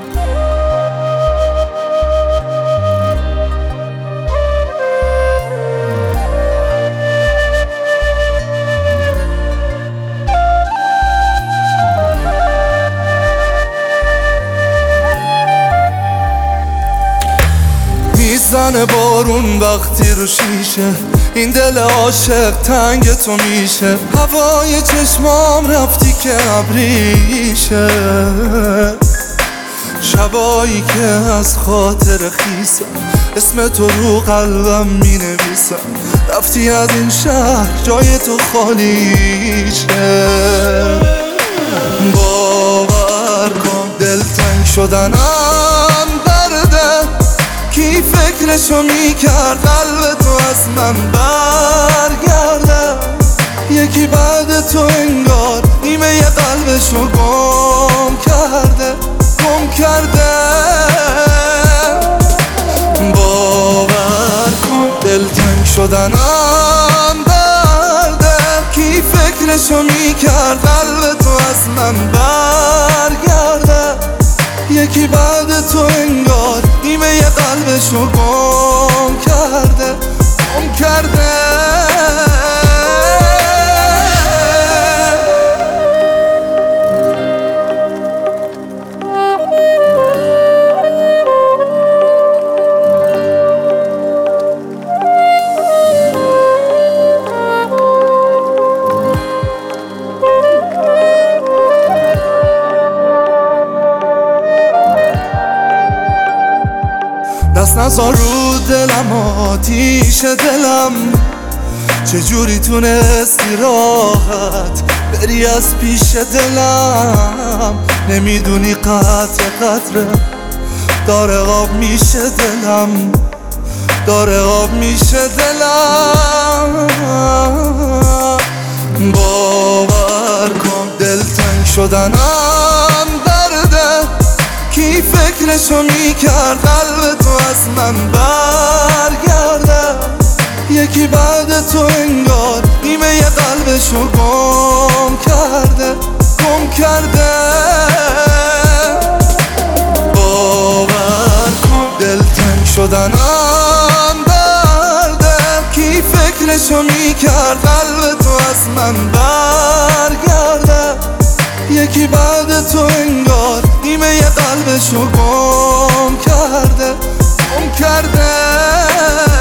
میزنه بارون وقتی رو شیشه، این دل عاشق تنگ تو میشه. هوای چشمام رفتی که ابریشه، شبایی که از خاطر خیسم اسم تو رو قلبم می نویسم. رفتی از این شهر جای تو خالیشه. باور کن دلتنگ شدنم درده، کی فکرشو میکرد قلب تو از من برگرده. یکی بعد تو انگار نیمه ی قلبشو گم کرده. باور کن دلتنگ شدنم درده، کی فکرشو میکرد قلب تو از من برگرده. یکی بعد تو انگار نیمه ی قلبشو گم کرده. دست نزار رو دلم، آتیش دلم چجوری تونستی راحت بری از پیش دلم. نمیدونی قطره قطره داره آب میشه دلم، داره آب میشه دلم. باور کن دلتنگ شدنم درده، کی فکرشو میکرد قلب تو از من برگرده. یکی بعد تو انگار نیمه ی قلبشو گم کرده. باور کن دلتنگ شدنم درده، کی فکرشو میکرد قلب تو از من برگرده. یکی بعد تو انگار نیمه ی قلبشو گم کرده.